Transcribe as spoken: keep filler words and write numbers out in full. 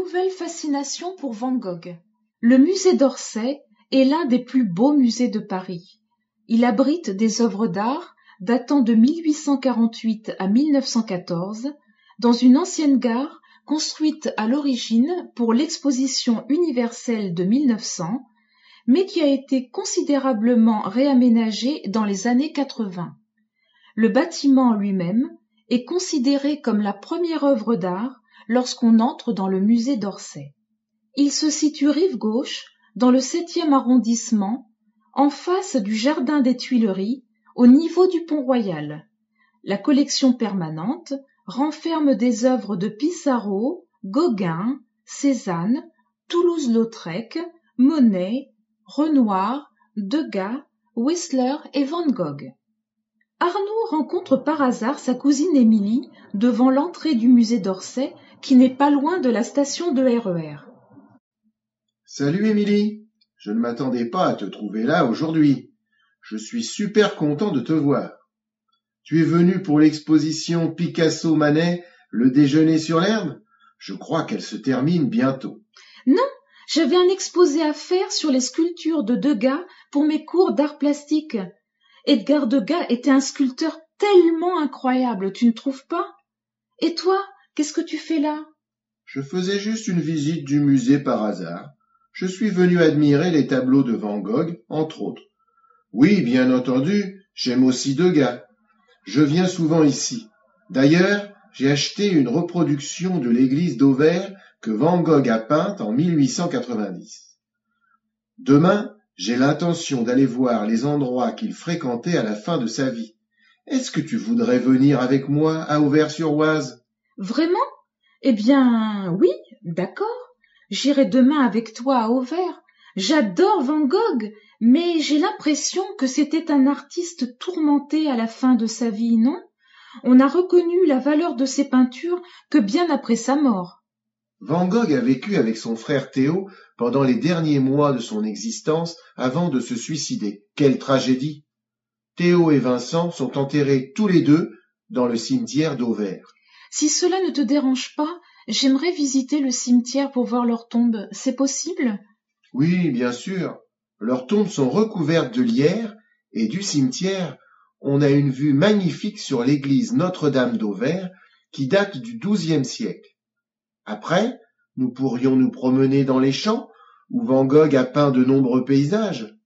nouvelle fascination pour Van Gogh. Le musée d'Orsay est l'un des plus beaux musées de Paris. Il abrite des œuvres d'art datant de mille huit cent quarante-huit à mille neuf cent quatorze dans une ancienne gare construite à l'origine pour l'exposition universelle de mille neuf cents, mais qui a été considérablement réaménagée dans les années quatre-vingts. Le bâtiment lui-même est considéré comme la première œuvre d'art lorsqu'on entre dans le musée d'Orsay. Il se situe rive gauche, dans le septième arrondissement, en face du jardin des Tuileries, au niveau du Pont-Royal. La collection permanente renferme des œuvres de Pissarro, Gauguin, Cézanne, Toulouse-Lautrec, Monet, Renoir, Degas, Whistler et Van Gogh. Arnaud rencontre par hasard sa cousine Émilie devant l'entrée du musée d'Orsay, qui n'est pas loin de la station de R E R. Salut Émilie, je ne m'attendais pas à te trouver là aujourd'hui. Je suis super content de te voir. Tu es venu pour l'exposition Picasso-Manet, le déjeuner sur l'herbe? Je crois qu'elle se termine bientôt. Non, j'avais un exposé à faire sur les sculptures de Degas pour mes cours d'art plastique. Edgar Degas était un sculpteur tellement incroyable, tu ne trouves pas? Et toi, qu'est-ce que tu fais là? Je faisais juste une visite du musée par hasard. Je suis venu admirer les tableaux de Van Gogh, entre autres. Oui, bien entendu, j'aime aussi Degas. Je viens souvent ici. D'ailleurs, j'ai acheté une reproduction de l'église d'Auvers que Van Gogh a peinte en mille huit cent quatre-vingt-dix. Demain, j'ai l'intention d'aller voir les endroits qu'il fréquentait à la fin de sa vie. Est-ce que tu voudrais venir avec moi à Auvers-sur-Oise? Vraiment? Eh bien, oui, d'accord. J'irai demain avec toi à Auvers. J'adore Van Gogh, mais j'ai l'impression que c'était un artiste tourmenté à la fin de sa vie, non? On n'a reconnu la valeur de ses peintures que bien après sa mort. Van Gogh a vécu avec son frère Théo pendant les derniers mois de son existence avant de se suicider. Quelle tragédie! Théo et Vincent sont enterrés tous les deux dans le cimetière d'Auvers. Si cela ne te dérange pas, j'aimerais visiter le cimetière pour voir leurs tombes. C'est possible? Oui, bien sûr. Leurs tombes sont recouvertes de lierre et du cimetière, on a une vue magnifique sur l'église Notre-Dame d'Auvers qui date du douzième siècle. Après, nous pourrions nous promener dans les champs où Van Gogh a peint de nombreux paysages.